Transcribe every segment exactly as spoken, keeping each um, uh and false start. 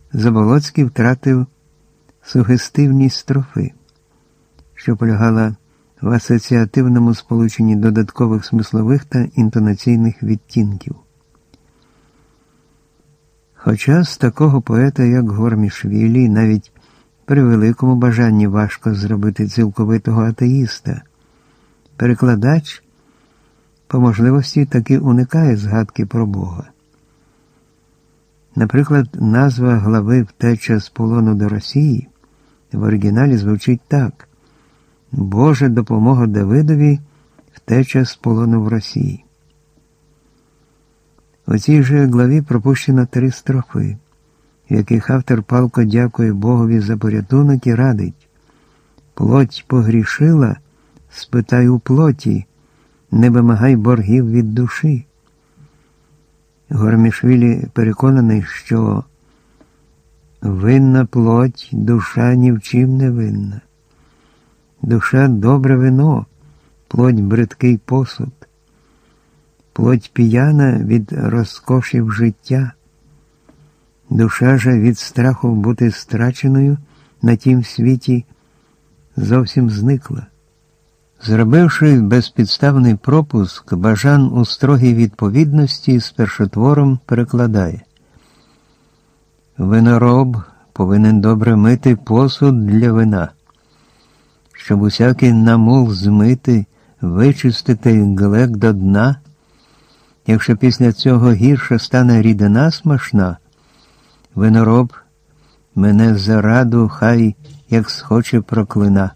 Заболоцький втратив сугестивність строфи, що полягала в асоціативному сполученні додаткових смислових та інтонаційних відтінків. Хоча з такого поета, як Гормішвілі, навіть при великому бажанні важко зробити цілковитого атеїста, перекладач по можливості таки уникає згадки про Бога. Наприклад, назва глави «Втеча з полону до Росії» в оригіналі звучить так: «Божа допомога Давидові, втеча з полону в Росії». У цій же главі пропущено три строфи, в яких автор палко дякує Богові за порятунок і радить: «Плоть погрішила, спитай у плоті, не вимагай боргів від душі». Гормішвілі переконаний, що винна плоть, душа ні в чим не винна. Душа – добре вино, плоть – бридкий посуд. Плоть п'яна від розкошів життя. Душа же від страху бути страченою на тім світі зовсім зникла. Зробивши безпідставний пропуск, Бажан у строгій відповідності з першотвором перекладає: «Винороб повинен добре мити посуд для вина, щоб усякий намул змити, вичистити глек до дна. Якщо після цього гірше стане рідина смачна, винороб мене за раду хай, як схоче, проклина.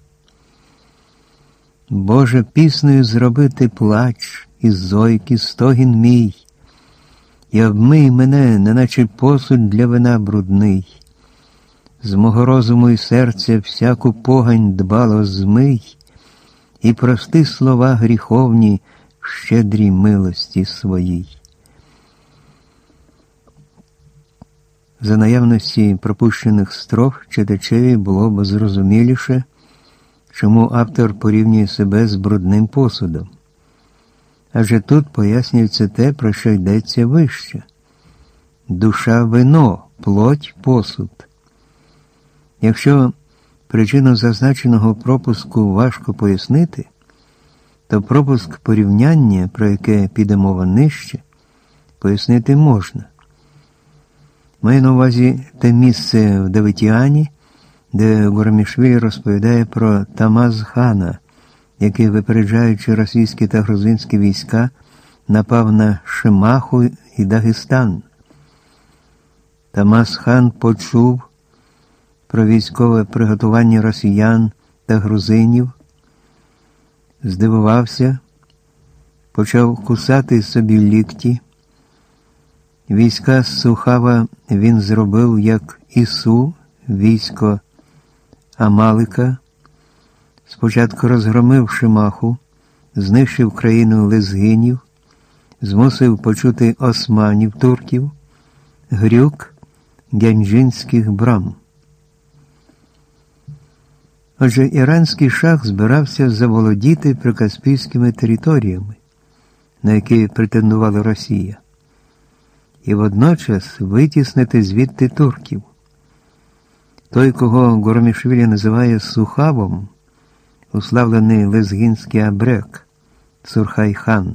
Боже, піснею зробити плач, і зойки стогін мій, і обмий мене, неначе посуд для вина брудний. З мого розуму і серця всяку погань дбало змий, і прости слова гріховні, щедрій милості своїй». За наявності пропущених строф читачеві було б зрозуміліше, чому автор порівнює себе з брудним посудом. Адже тут пояснюється те, про що йдеться вище. Душа – вино, плоть – посуд. Якщо причину зазначеного пропуску важко пояснити, то пропуск порівняння, про яке піде мова нижче, пояснити можна. Маю на увазі те місце в Давитіані, де Гормішвілі розповідає про Тамаз-хана, який, випереджаючи російські та грузинські війська, напав на Шимаху і Дагестан. Тамаз-хан почув про військове приготування росіян та грузинів, здивувався, почав кусати собі лікті. Війська з Сухава він зробив, як Ісу, військо Амалика, спочатку розгромив Шимаху, знищив країну лезгинів, змусив почути османів, турків, грюк гянджинських брам. Отже, іранський шах збирався заволодіти прикаспійськими територіями, на які претендувала Росія, і водночас витіснити звідти турків. Той, кого Гормішвілі називає Сухавом, уславлений лезгінський абрек, Сурхай-хан.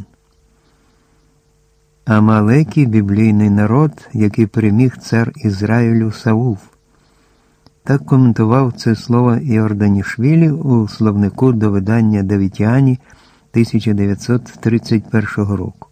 Амалекі – біблійний народ, який переміг цар Ізраїлю Саул. Так коментував це слово Іорданішвілі у словнику до видання Давитіані тисяча дев'ятсот тридцять першого року.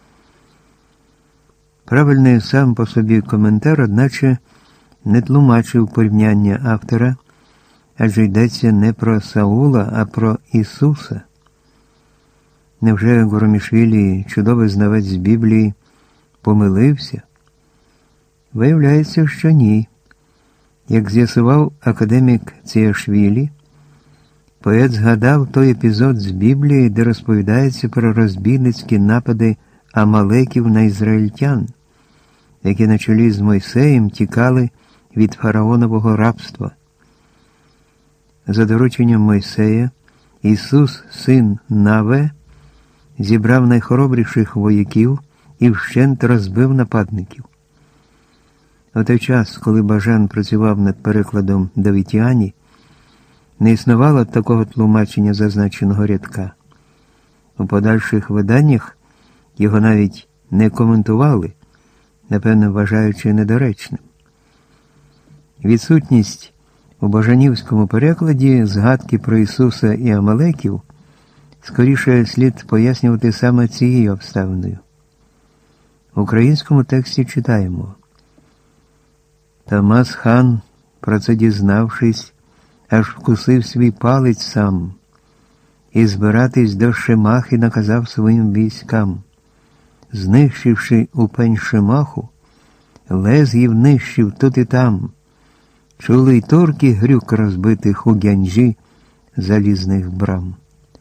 Правильний сам по собі коментар, одначе, не тлумачив порівняння автора, адже йдеться не про Саула, а про Ісуса. Невже Гормішвілі, чудовий знавець Біблії, помилився? Виявляється, що ні. Як з'ясував академік Ціашвілі, поет згадав той епізод з Біблії, де розповідається про розбійницькі напади амалеків на ізраїльтян, які на чолі з Мойсеєм тікали від фараонового рабства. За дорученням Мойсея, Ісус, син Наве, зібрав найхоробріших вояків і вщент розбив нападників. У той час, коли Бажан працював над перекладом Давітіані, не існувало такого тлумачення зазначеного рядка. У подальших виданнях його навіть не коментували, напевно, вважаючи недоречним. Відсутність у бажанівському перекладі згадки про Ісуса і Амалеків скоріше слід пояснювати саме цією обставиною. В українському тексті читаємо: Тамас хан, про це дізнавшись, аж вкусив свій палець сам, і збиратись до Шемахи наказав своїм військам. Знищивши упень Шемаху, лезгів нищив тут і там. Чули й турки грюк розбитих у Гянджі залізних брам.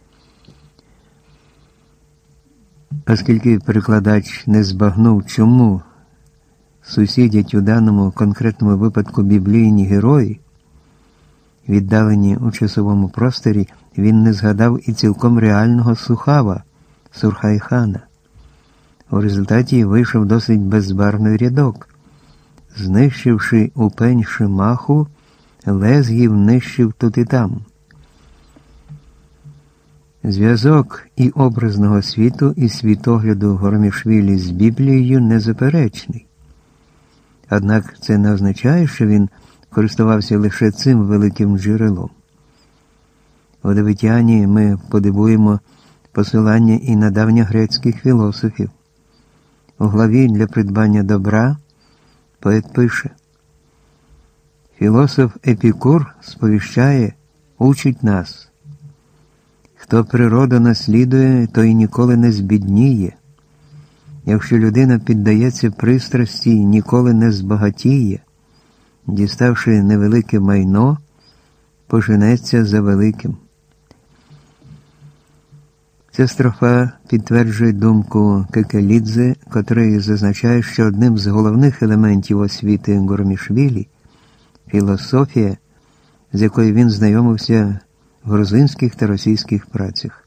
Оскільки перекладач не збагнув, чому сусідять у даному конкретному випадку біблійні герої, віддалені у часовому просторі, він не згадав і цілком реального Сухава, Сурхайхана. У результаті вийшов досить безбарвний рядок. Знищивши упень Шемаху, лезгів нищив тут і там. Зв'язок і образного світу, і світогляду Горомішвілі з Біблією незаперечний. Однак це не означає, що він користувався лише цим великим джерелом. У Давітіані ми подивуємо посилання і на давньогрецьких філософів. У главі «Для придбання добра» поет пише: «Філософ Епікур сповіщає, учить нас. Хто природу наслідує, той ніколи не збідніє. Якщо людина піддається пристрасті, ніколи не збагатіє. Діставши невелике майно, поженеться за великим». Ця строфа підтверджує думку Кекелідзе, котрий зазначає, що одним з головних елементів освіти Горомішвілі – філософія, з якою він знайомився в грузинських та російських працях.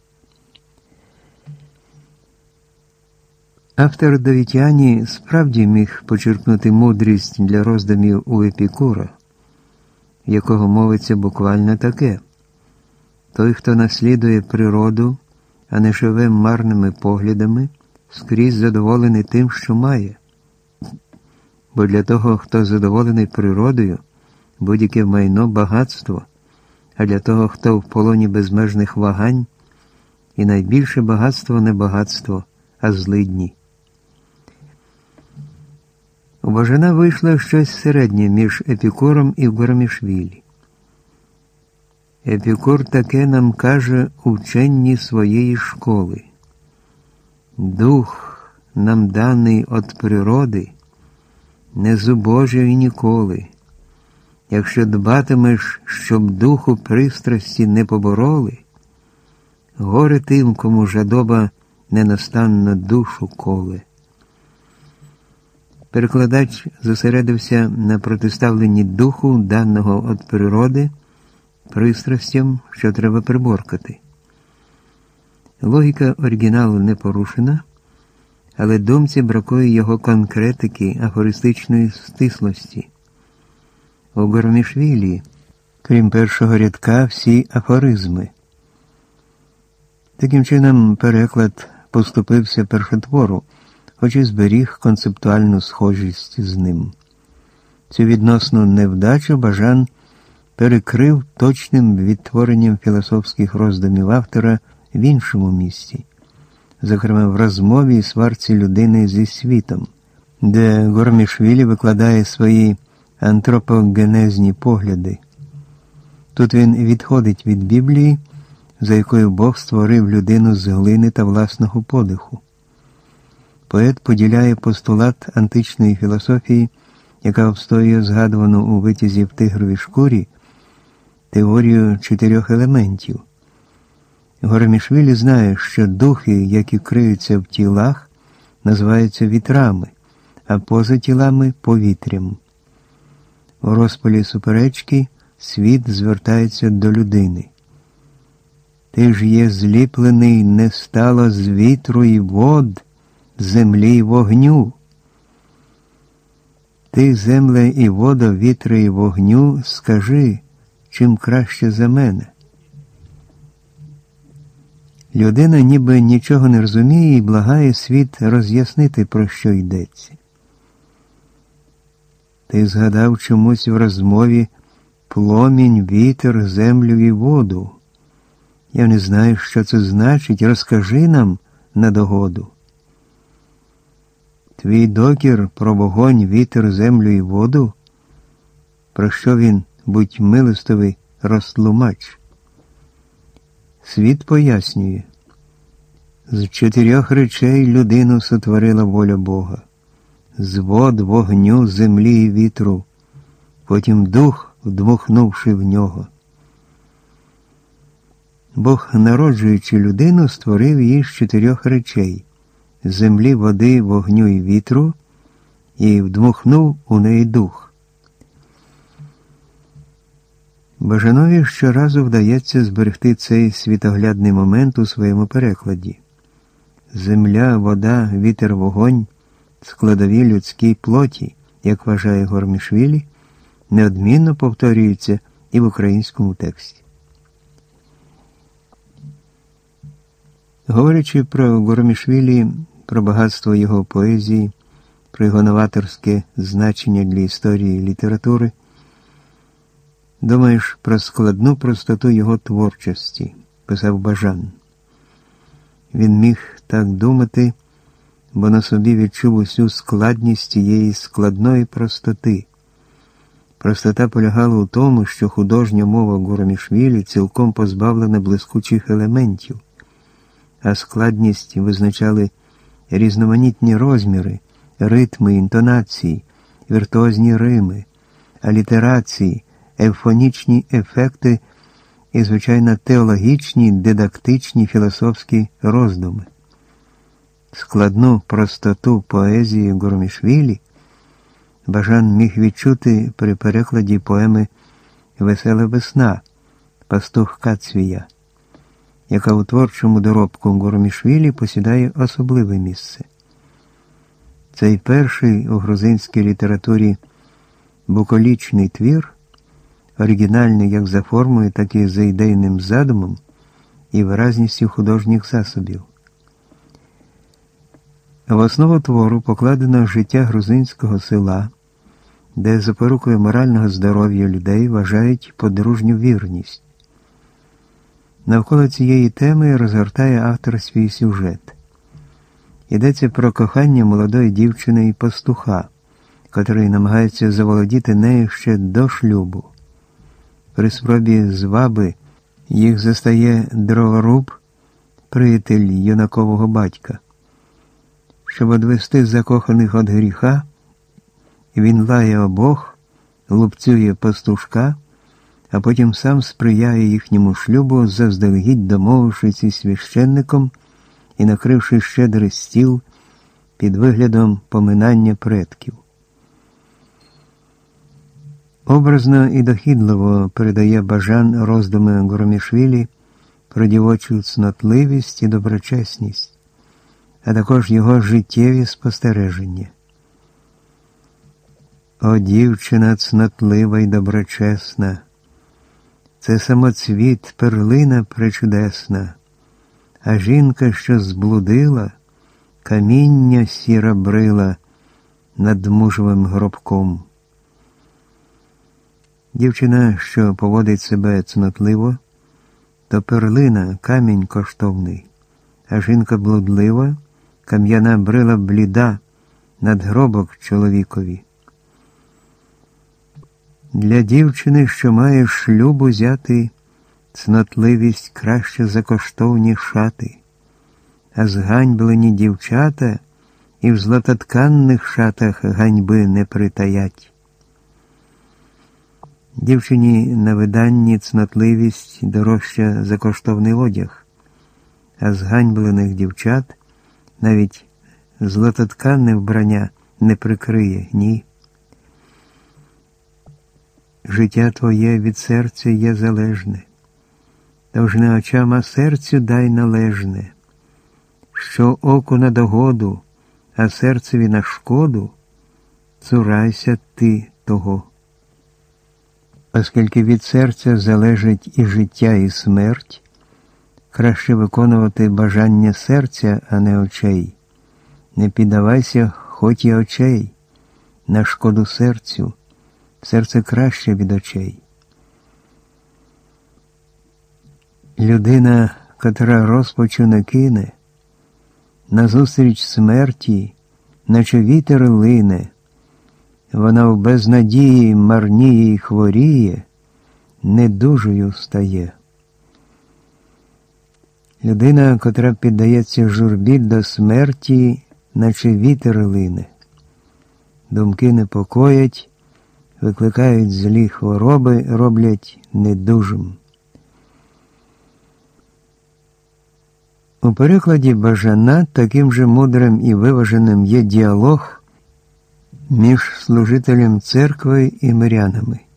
Автор Давітіані справді міг почерпнути мудрість для роздумів у Епікура, в якого мовиться буквально таке: «Той, хто наслідує природу, а не живе марними поглядами, скрізь задоволений тим, що має. Бо для того, хто задоволений природою, будь-яке майно – багатство, а для того, хто в полоні безмежних вагань, і найбільше багатство не багатство, а злидні». У Бажана вийшло щось середнє між Епікуром і Горомішвілі. Епікур таке нам каже у вченні своєї школи: «Дух, нам даний от природи, не зубожий ніколи. Якщо дбатимеш, щоб духу пристрасті не побороли, горе тим, кому жадоба ненастанно душу коле». Перекладач зосередився на протиставленні духу, даного от природи, пристрастям, що треба приборкати. Логіка оригіналу не порушена, але думці бракує його конкретики, афористичної стислості. У Горомішвілі, крім першого рядка, всі афоризми. Таким чином, переклад поступився першотвору, хоч і зберіг концептуальну схожість з ним. Цю відносну невдачу Бажан перекрив точним відтворенням філософських роздумів автора в іншому місці, зокрема в розмові і сварці людини зі світом, де Горомішвілі викладає свої антропогенезні погляди. Тут він відходить від Біблії, за якою Бог створив людину з глини та власного подиху. Поет поділяє постулат античної філософії, яка обстоює згадувану у витязі в тигровій шкурі, теорію чотирьох елементів. Горомішвілі знає, що духи, які криються в тілах, називаються вітрами, а поза тілами – повітрям. У розпалі суперечки світ звертається до людини. «Ти ж є зліплений не стало з вітру і вод, землі й вогню». Ти, земле і водо, вітри і вогню, скажи, чим краще за мене. Людина ніби нічого не розуміє і благає світ роз'яснити, про що йдеться. Ти згадав чомусь в розмові пломінь, вітер, землю і воду. Я не знаю, що це значить, розкажи нам на догоду. Твій докір про вогонь, вітер, землю і воду? Про що він, будь милостивий, розтлумач? Світ пояснює. З чотирьох речей людину сотворила воля Бога. З вод, вогню, землі і вітру, потім дух, вдмухнувши в нього. Бог, народжуючи людину, створив її з чотирьох речей – землі, води, вогню і вітру, і вдмухнув у неї дух. Бажанові щоразу вдається зберегти цей світоглядний момент у своєму перекладі. Земля, вода, вітер, вогонь – складові людській плоті, як вважає Гормішвілі, неодмінно повторюються і в українському тексті. Говорячи про Гормішвілі, про багатство його поезії, про його новаторське значення для історії і літератури, думаєш про складну простоту його творчості, писав Бажан. Він міг так думати, бо на собі відчув усю складність тієї складної простоти. Простота полягала у тому, що художня мова Гормішвілі цілком позбавлена блискучих елементів, а складність визначали різноманітні розміри, ритми, інтонації, віртуозні рими, алітерації, евфонічні ефекти і, звичайно, теологічні, дидактичні, філософські роздуми. Складну простоту поезії Гормішвілі Бажан міг відчути при перекладі поеми «Весела весна» Пастух Кацвія, яка у творчому доробку Гормішвілі посідає особливе місце. Цей перший у грузинській літературі буколічний твір, оригінальний як за формою, так і за ідейним задумом і виразністю художніх засобів. В основу твору покладено життя грузинського села, де запорукою морального здоров'я людей вважають подружню вірність. Навколо цієї теми розгортає автор свій сюжет. Йдеться про кохання молодої дівчини і пастуха, котрий намагається заволодіти нею ще до шлюбу. При спробі зваби їх застає дроворуб, приятель юнакового батька. Щоб одвести закоханих від гріха, він лає обох, лупцює пастушка, а потім сам сприяє їхньому шлюбу, заздалегідь домовившись із священником і накривши щедрий стіл під виглядом поминання предків. Образно і дохідливо передає Бажан роздуми Гормішвілі про дівочу цнотливість і доброчесність, а також його життєві спостереження. О, дівчина цнотлива й доброчесна, це самоцвіт, перлина пречудесна, а жінка, що зблудила, каміння сіра брила над мужовим гробком. Дівчина, що поводить себе цнотливо, то перлина, камінь коштовний, а жінка блудлива, кам'яна брила бліда надгробок чоловікові. Для дівчини, що має шлюб узяти, цнотливість краще за коштовні шати, а зганьблені дівчата і в златотканних шатах ганьби не притаять. Дівчині на виданні цнотливість дорожча за коштовний одяг, а зганьблених дівчат навіть златотканне вбрання не прикриє, ні. Життя твоє від серця є залежне, тож не очам, а серцю дай належне. Що оку на догоду, а серцеві на шкоду, цурайся ти того. Оскільки від серця залежить і життя, і смерть, краще виконувати бажання серця, а не очей. Не піддавайся хоч і очей, на шкоду серцю. Серце краще від очей. Людина, котра розпачу не кине, назустріч смерті, наче вітер лине, вона в безнадії марніє й хворіє, недужою стає. Людина, котра піддається журбі до смерті, наче вітер лине. Думки непокоять, викликають злі хвороби, роблять недужим. У перекладі Бажана таким же мудрим і виваженим є діалог між служителем церкви і мирянами.